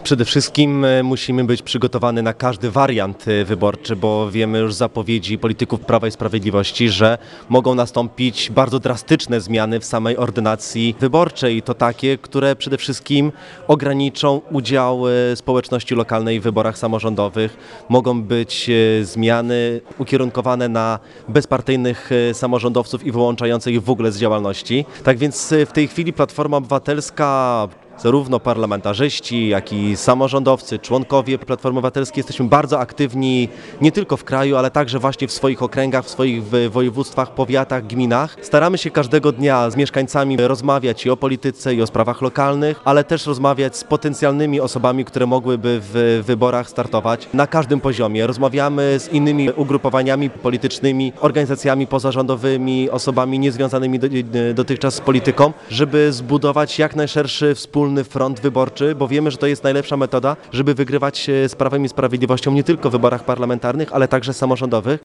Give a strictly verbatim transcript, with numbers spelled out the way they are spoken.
Przede wszystkim e, musimy być przygotowani na każdy wariant e, wyborczy, bo wiemy już z zapowiedzi polityków Prawa i Sprawiedliwości, że mogą nastąpić bardzo drastyczne zmiany w samej ordynacji wyborczej. I to takie, które przede wszystkim ograniczą udział e, społeczności lokalnej w wyborach samorządowych. Mogą być e, zmiany ukierunkowane na bezpartyjnych e, samorządowców i wyłączające ich w ogóle z działalności. Tak więc e, w tej chwili Platforma Obywatelska, zarówno parlamentarzyści, jak i samorządowcy, członkowie Platformy Obywatelskiej jesteśmy bardzo aktywni nie tylko w kraju, ale także właśnie w swoich okręgach, w swoich województwach, powiatach, gminach. Staramy się każdego dnia z mieszkańcami rozmawiać i o polityce, i o sprawach lokalnych, ale też rozmawiać z potencjalnymi osobami, które mogłyby w wyborach startować na każdym poziomie. Rozmawiamy z innymi ugrupowaniami politycznymi, organizacjami pozarządowymi, osobami niezwiązanymi do, dotychczas z polityką, żeby zbudować jak najszerszy wspólny front wyborczy, bo wiemy, że to jest najlepsza metoda, żeby wygrywać z Prawem i Sprawiedliwością nie tylko w wyborach parlamentarnych, ale także samorządowych.